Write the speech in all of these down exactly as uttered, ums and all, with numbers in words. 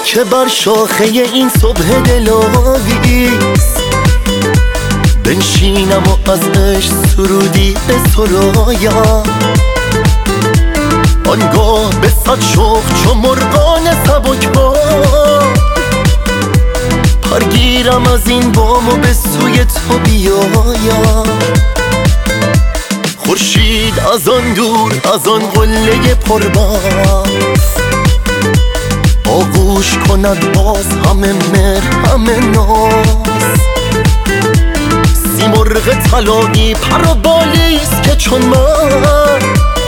که بر شاخه این صبح دلاویست، بنشینم و از عشق سرودی به سرایم. آنگاه به صد شوق چو مرغان سبکبار پرگیرم از این بام و به سوی تو بیایم. خورشید از آن دور از آن قله پربرف آغوش کند باز همه مهر همه ناز. سیمرغ طلایی پر و بالیست که چون من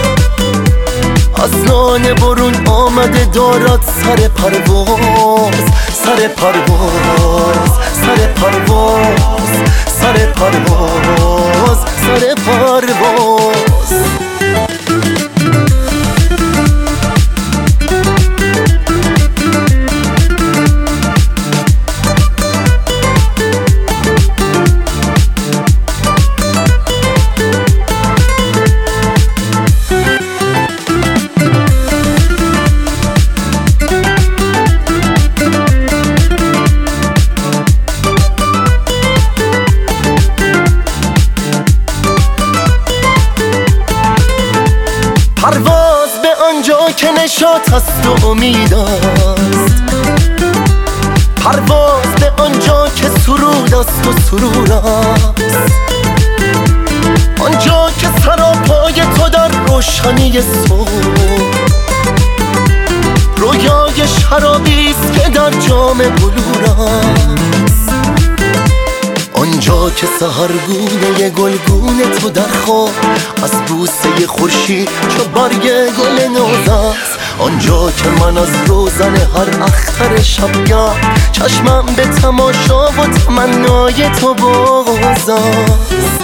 از لانه برون آمده دارد سر پرواز، سر پرواز، سر پرواز، سر پرواز، سر پرواز. پرواز به آنجا که نشاط است و امید است، پرواز به آنجا که سرود است و سرور است، آنجا که سراپای تو در روشنی صبح رویای شرابی است که در جام بلور است، آنجا که سحرگونه گلگون تو در خواب از بوسه خورشید چو برگ گل ناز است، آنجا که من از روزن هر اختر شبگرد چشمم به تماشا و تمنای تو باز است.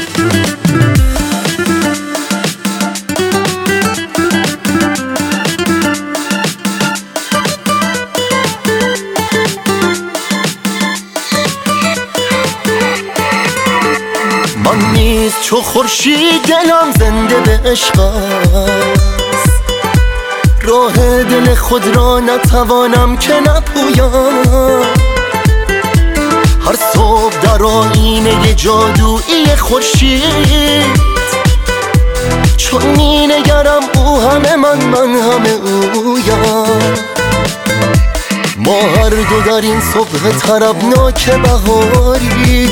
من نیز چو خورشید دلم زنده به عشق است، راه دل خود را نتوانم که نپویم. هر صبح در آیینه جادویی خورشید چون می نگرم او همه من من همه اویم. ما هر دو در این صبح طربناک بهاری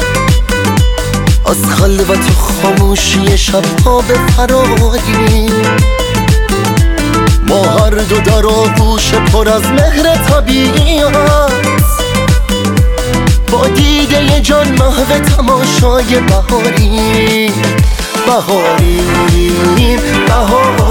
از خلوت و خاموشی شبها به فراری، ما هر دو در آغوش پر از مهر طبیعت با دیده جان محو تماشای بهاری، بهاری، بهاری.